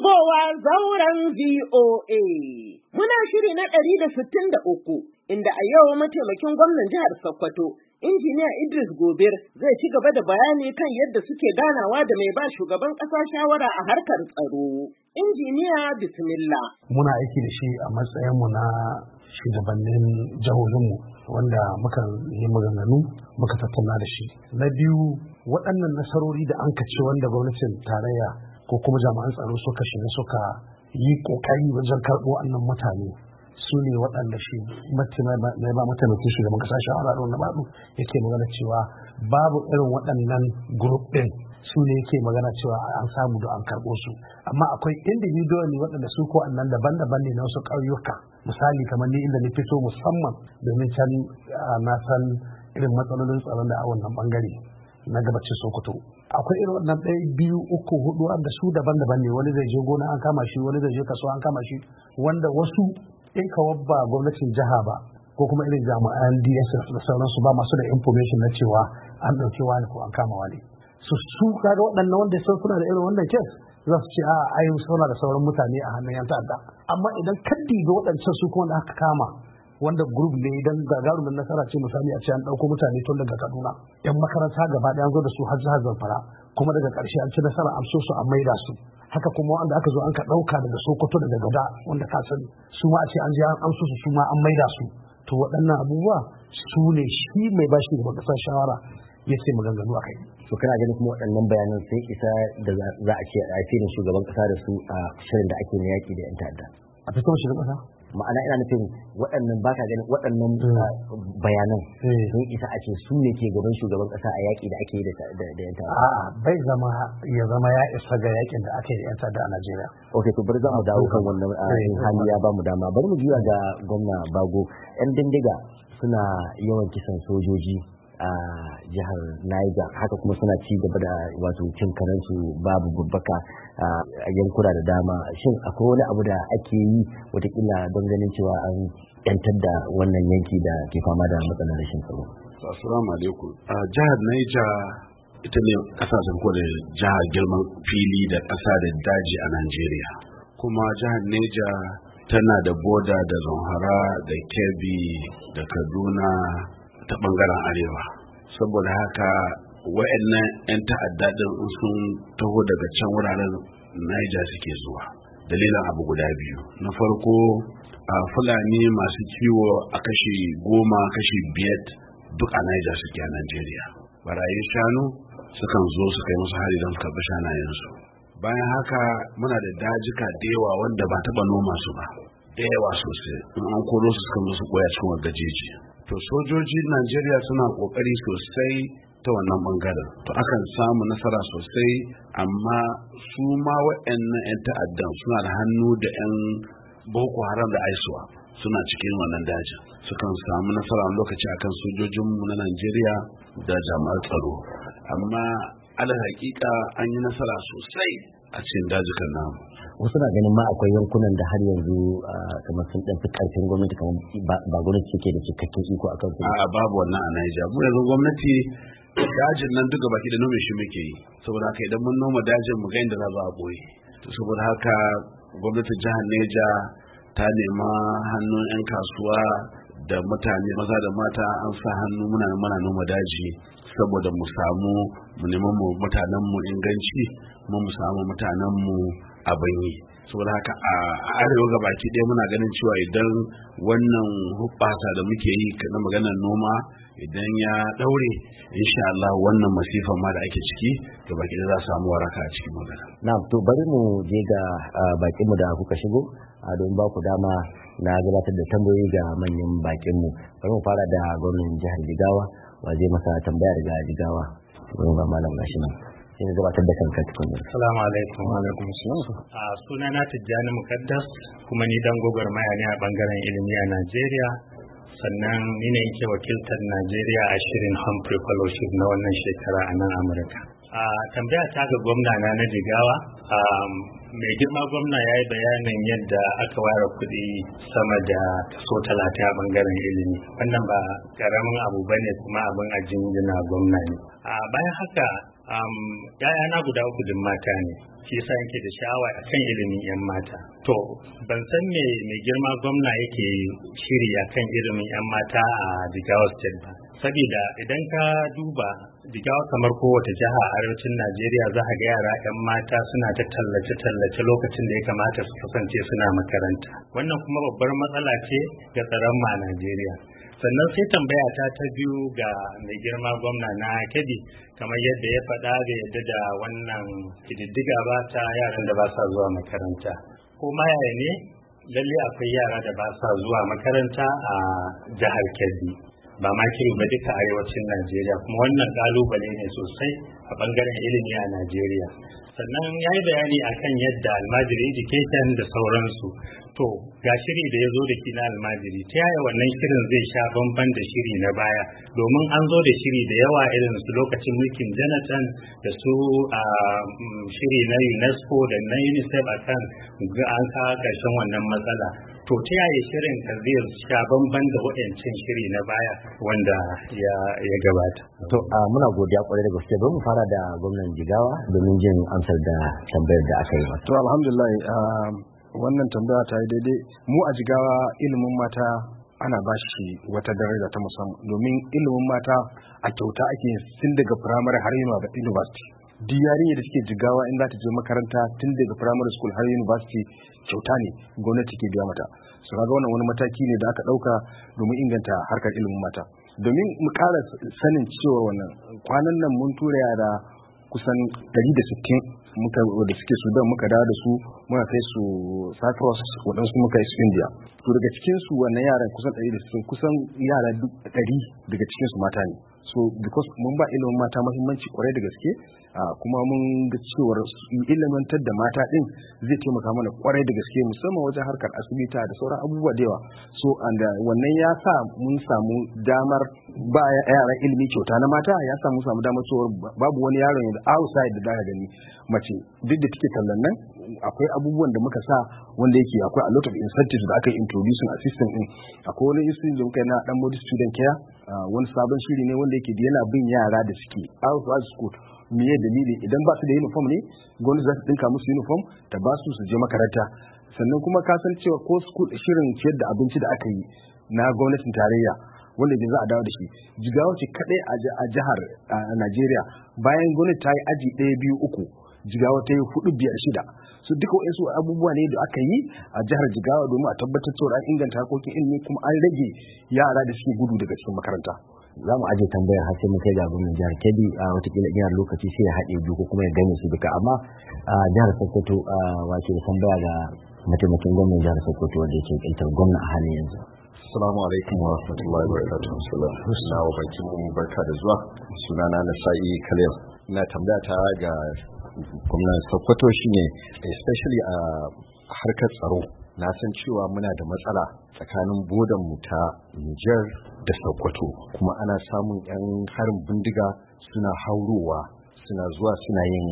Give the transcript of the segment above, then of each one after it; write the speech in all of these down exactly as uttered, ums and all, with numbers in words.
shigowa zauren V O A. Muna shiri na ɗari da sittin da uku, inda a yau mataimakin gwamnan jihar Sokoto, Injiniya Idris Gobir zai ci gaba da bayani kan yadda suke ganawa da mai ba shugaban ƙasa shawara a harkar tsaro. Injiniya bismillah. Muna aiki da shi a matsayinmu na shugabannin jihohinmu wanda muka yi maganganu muka tattauna da shi. Na biyu, waɗannan nasarori da an kace wanda gwamnatin tarayya ko kuma jami'an tsaro suka shiga suka yi ƙoƙari wajen karɓo wannan mutane su ne waɗanda shi mai ba mataimakin shugaban ƙasa shawara da wanda baɗu yake magana cewa babu irin waɗannan grup ɗin su ne yake magana cewa an samu da an karɓo su, amma akwai individual ne waɗanda su ko annan daban-daban ne na wasu ƙauyuka, misali kamar ni inda ni fito musamman domin can na san irin matsalolin tsaron da a wannan bangare na gabacin Sokoto. Akwai irin wannan ɗaya biyu uku hudu wanda su daban-daban ne, wani zai je gona an kama shi, wani zai je kasuwa an kama shi, wanda wasu in kawar ba gwamnatin jiha ba ko kuma irin jami'an D S S da sauransu ba masu da information na cewa an ɗauki wani ko an kama wani. Su su kaga waɗannan wanda sun suna da irin wannan kes za su ce a ayi suna da sauran mutane a hannun yan ta'adda. Amma idan kaddi ga waɗancan su kuma da aka kama wanda group ne idan gagarumin nasara ce misali a ce an ɗauko mutane tun daga Kaduna yan makaranta gaba ɗaya an zo da su har jihar Zamfara kuma daga ƙarshe an ci nasara an so su an maida su. Haka kuma wanda aka zo an ka ɗauka daga Sokoto daga Gada wanda ka sani su ma a ce an je an amso su su ma an maida su. To waɗannan abubuwa su ne shi mai bashi da ƙasar shawara ya ce maganganu a kai. To kana ganin kuma waɗannan bayanan sai isa da za a ce a filin shugaban ƙasa da su a shirin da ake na yaƙi da 'yan ta'adda. A fito shugaban ƙasa? Ma'ana ina nufin waɗannan baka ganin waɗannan bayanan sun isa a ce su ne ke gaban shugaban ƙasa a yaƙi da ake yi da 'yan ta'adda. A'a bai zama ya zama ya isa ga yaƙin da ake yi da 'yan ta'adda a Najeriya. Ok, to bari za mu dawo kan wannan hali ya ba mu dama. Bari mu juya ga gwamna Bago. 'Yan bindiga suna yawan kisan sojoji a jihar Niger, haka kuma suna ci gaba da wato cin karansu babu babbaka a yankuna da dama. Shin akwai wani abu da ake yi watakila don ganin cewa an yantar da wannan yanki da ke fama da matsalar rashin tsaro? Assalamu alaikum. A jihar Niger ita ne kasashen ko da jihar girman fili da ƙasa da daji a Najeriya, kuma jihar Niger tana da boda da Zamfara da Kebbi da Kaduna ta bangaren arewa. Saboda haka wa'annan 'yan ta'adda din sun taho daga can wuraren Niger suke zuwa. Dalilan abu guda biyu. Na farko, a Fulani masu kiwo a kashi goma kashi biyar duk a Niger suke a Najeriya. Barayin shanu sukan zo su kai musu hari don su karɓi shanayensu. Bayan haka muna da dajika da yawa wanda ba taɓa noma su ba, da yawa sosai. In an koro su sukan zo su koya cikin wagajeji. To sojojin Najeriya suna kokari sosai ta wannan bangaren. To akan samu nasara sosai, amma su ma waɗannan 'yan ta'addan suna da hannu da 'yan Boko Haram da Aiswa suna cikin wannan dajin. Sukan samu nasara a lokaci akan sojojinmu na Najeriya da jami'an tsaro. Amma alal hakika an yi nasara sosai a cikin dajikan namu. Wasu na ganin ma akwai yankunan da har yanzu kamar sun ɗan fi ƙarfin gwamnati, kamar ba gwamnati suke da cikakken iko a kan su. A babu wannan a Niger. Mu yanzu gwamnati dajin nan duka baki da nome shi muke yi. Saboda haka idan mun noma dajin mu ga inda za a boye. To saboda haka gwamnatin jihar Niger ta nema hannun 'yan kasuwa da mutane maza da mata, an sa hannu muna mana noma daji saboda mu samu mu neman mu mutanen mu inganci, kuma mu samu mutanen mu abin yi. Saboda haka a arewa gabaki ɗaya muna ganin cewa idan wannan hubbasa da muke yi na maganar noma idan ya daure, insha Allah wannan masifan ma da ake ciki gabaki ɗaya za a samu waraka a cikin magana. Na'am, to bari mu je ga bakin mu da kuka shigo a don ba ku dama na gabatar da tambayoyi ga manyan bakin mu. Bari mu fara da gwamnatin jihar Jigawa, wa zai masa tambaya daga Jigawa. Wani ba malam gashi nan. Sai na gabatar da kanka tukun. Assalamu alaikum. Wa alaikum assalam. A sunana Tijjani Mukaddas, kuma ni dan gwagwarmaya ne a bangaren ilimi a Najeriya. Sannan ni ne yake wakiltar Najeriya a shirin Humphrey Fellowship na wannan shekara a nan Amurka. A tambaya ta ga gwamna na na Jigawa, mai girma gwamna ya yi bayanin yadda aka ware kuɗi sama da kaso talatin a bangaren ilimi. Wannan ba ƙaramin abu ba ne, kuma abin a jinjina gwamna ne. A bayan haka um, ‘ya'yana guda uku din mata ne, shi yasa yake da sha'awa a kan ilimin ‘yan mata. To, ban san me mai girma gwamna yake shiri a kan ilimin ‘yan mata a Jigawa State ba. Sabida idan ka duba Jigawa kamar kowace jiha a arewacin Najeriya za a ga yara 'yan mata suna ta tallace-tallace lokacin da ya kamata su kasance suna makaranta. Wannan kuma babbar matsala ce ga tsaron ma a Najeriya. Sannan sai tambaya ta ta biyu ga mai girma gwamna na Kebbi, kamar yadda ya faɗa da yadda da wannan kididdiga ba ta yaran da ba sa zuwa makaranta. Ko ma yaya ne lalle akwai yara da ba sa zuwa makaranta a jihar Kebbi. Ba ma kiri ba duka arewacin Najeriya, kuma wannan kalubale ne sosai a bangaren ilimi a Najeriya. Sannan ya yi bayani akan yadda almajiri education da sauransu. To ga shiri da ya zo da shi na almajiri, ta yaya wannan shirin zai sha bamban da shiri na baya, domin an zo da shiri da yawa irin su lokacin mulkin Jonathan da su a shiri na UNESCO da na UNICEF akan an kawo ƙarshen wannan matsala. To ta yaya shirin ka zai sha bamban da waɗancan shiri na baya wanda ya, ya gabata? To a muna godiya kwarai da gaske, don mu fara da gwamnan Jigawa domin jin amsar da tambayar da aka yi masa. To alhamdulillah wannan tambaya ta yi daidai. Mu a Jigawa ilimin mata ana ba shi wata daraja ta musamman, domin ilimin mata a kyauta ake tun daga firamare har university. Duk yarinya da suke Jigawa in za ta je makaranta tun daga primary school har university kyauta ne, gwamnati ke biya mata. Su ga wannan wani mataki ne da aka dauka domin inganta harkar ilimin mata. Domin mu ƙara sanin cewa wannan kwanan nan mun tura yara kusan ɗari da sittin muka da suke Sudan muka dawo da su muka kai su Cyprus, waɗansu muka yi su India. To daga cikin su wannan yaran kusan ɗari da sittin kusan yara duk ɗari daga cikin su mata ne. So because mun ba ilimin mata muhimmanci kwarai da gaske, kuma mun ga cewar ilimantar da mata din zai taimaka mana kwarai da gaske musamman wajen harkar asibita da sauran abubuwa da yawa. So and wannan ya sa mun samu damar ba yaran ilimi kyauta na mata, ya sa mun samu damar cewar babu wani yaron da outside da daga gani mace duk da take kallon nan. Akwai abubuwan da muka sa wanda yake akwai a lot of incentives da aka yi introducing a system din. Akwai wani institute da muka yi na dan modern student care, wani sabon shiri ne wanda yake yana bin yara da suke outside school. Me ya dalili idan ba su da uniform ne gwamnati za su dinka musu uniform ta ba su su je makaranta. Sannan kuma ka san cewa ko school shirin ciyar da abinci da aka yi na gwamnatin tarayya wanda yanzu za a dawo da shi, Jigawa ce kadai a jihar Najeriya bayan gwamnati ta yi aji ɗaya biyu uku, Jigawa ta yi hudu biyar shida. Su duka wasu abubuwa ne da aka yi a jihar Jigawa domin a tabbatar cewa an inganta harkokin ilimi kuma an rage yara da suke gudu daga cikin makaranta. Za mu aje tambayar har sai mun kai ga gwamnan jihar Kebbi, a watakila jihar lokaci sai ya haɗe biyu ko kuma ya gane su duka, amma a jihar Sokoto wace da tambaya ga mataimakin gwamnan jihar Sokoto wanda yake ƙaitar gwamna a halin yanzu. Assalamu alaikum wa rahmatullahi wa barakatuhu. Suna wa bakin mu barka da zuwa. Sunana Nasa'i Khalil. Ina tambaya ta ga gwamnan Sokoto shine especially a harkar tsaro. Na san cewa muna da matsala tsakanin bodan mu ta Niger da Sokoto, kuma ana samun yan harin bindiga suna haurowa suna zuwa suna yin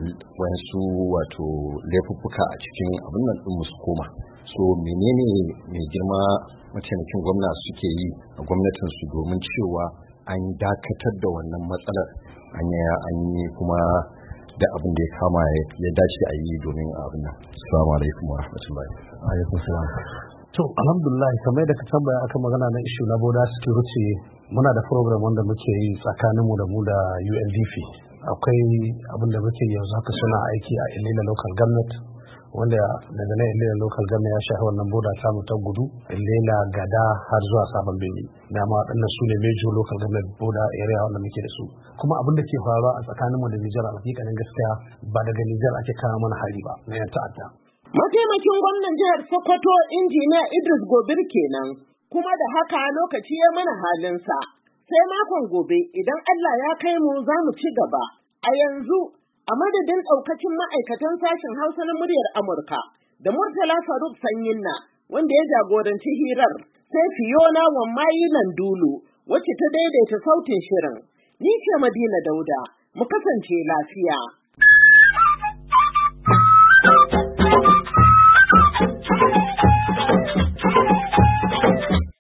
wasu wato laifuffuka a cikin abin nan din musu koma. So menene mai girma mataimakin gwamna suke yi a gwamnatin su domin cewa an dakatar da wannan matsalar an yi kuma da abin da ya kama ya dace a yi domin abin nan. Assalamu alaikum wa rahmatullahi. Alaikum salam. To alhamdulillah, kamar da ka tambaya aka magana na issue na border security, muna da program wanda muke yi tsakanin mu da mu da U N D P. Akwai abin da muke yanzu haka suna aiki a Ilila local government, wanda daga nan Ilila local government ya shafi wannan border ta mu ta gudu Ilila Gada har zuwa Sabon Birni. Dama waɗannan su ne major local government border area wanda muke da su. Kuma abin da ke faruwa a tsakanin mu da Nijar a hakikanin gaskiya ba daga Nijar ake kawo mana hari ba na yan ta'adda. Mataimakin gwamnan jihar Sokoto injiniya Idris Gobir kenan, kuma da haka lokaci ya mana halinsa. Sai makon gobe idan Allah ya kai mu za mu ci gaba. A yanzu a madadin ɗaukacin ma'aikatan sashen Hausa na muryar Amurka da Murtala Faruk Sanyinna wanda ya jagoranci hirar, sai Fiona Wammayi Landulu wacce ta daidaita sautin shirin. Ni ce Madina Dauda, mu kasance lafiya.